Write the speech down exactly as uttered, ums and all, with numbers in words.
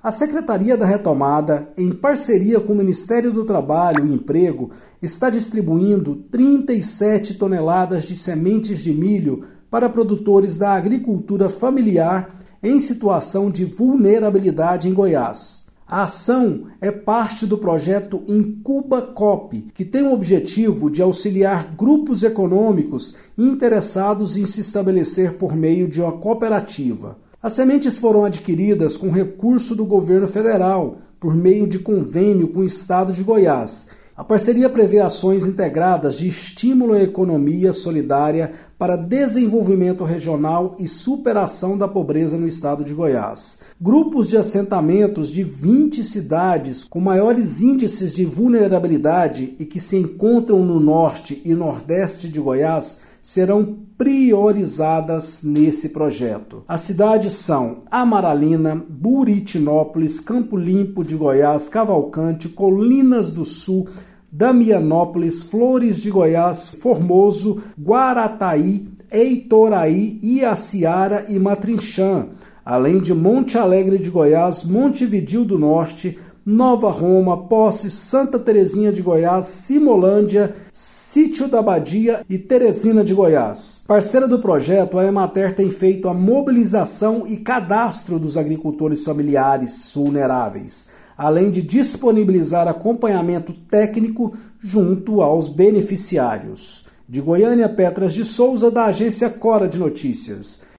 A Secretaria da Retomada, em parceria com o Ministério do Trabalho e Emprego, está distribuindo trinta e sete toneladas de sementes de milho para produtores da agricultura familiar em situação de vulnerabilidade em Goiás. A ação é parte do projeto Incuba Cop, que tem o objetivo de auxiliar grupos econômicos interessados em se estabelecer por meio de uma cooperativa. As sementes foram adquiridas com recurso do governo federal, por meio de convênio com o estado de Goiás. A parceria prevê ações integradas de estímulo à economia solidária para desenvolvimento regional e superação da pobreza no estado de Goiás. Grupos de assentamentos de vinte cidades com maiores índices de vulnerabilidade e que se encontram no norte e nordeste de Goiás serão priorizadas nesse projeto. As cidades são Amaralina, Buritinópolis, Campo Limpo de Goiás, Cavalcante, Colinas do Sul, Damianópolis, Flores de Goiás, Formoso, Guarataí, Eitoraí, Iaciara e Matrinchã, além de Monte Alegre de Goiás, Montevidéu do Norte, Nova Roma, Poços, Santa Terezinha de Goiás, Simolândia, Sítio da Badia e Teresina de Goiás. Parceira do projeto, a Emater tem feito a mobilização e cadastro dos agricultores familiares vulneráveis, além de disponibilizar acompanhamento técnico junto aos beneficiários. De Goiânia, Petras de Souza, da agência Cora de Notícias.